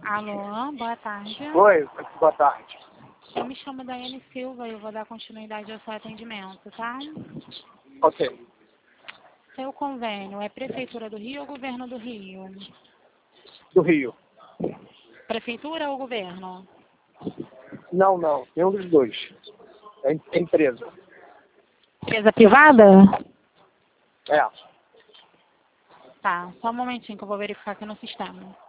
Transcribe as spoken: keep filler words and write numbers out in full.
Alô, boa tarde. Oi, boa tarde. Eu me chamo Daiane Silva e eu vou dar continuidade ao seu atendimento, tá? Ok. Seu convênio é Prefeitura do Rio ou Governo do Rio? Do Rio. Prefeitura ou Governo? Não, não. Nenhum dos dois. É em- é empresa. Empresa privada? É. Tá, só um momentinho que eu vou verificar aqui no sistema.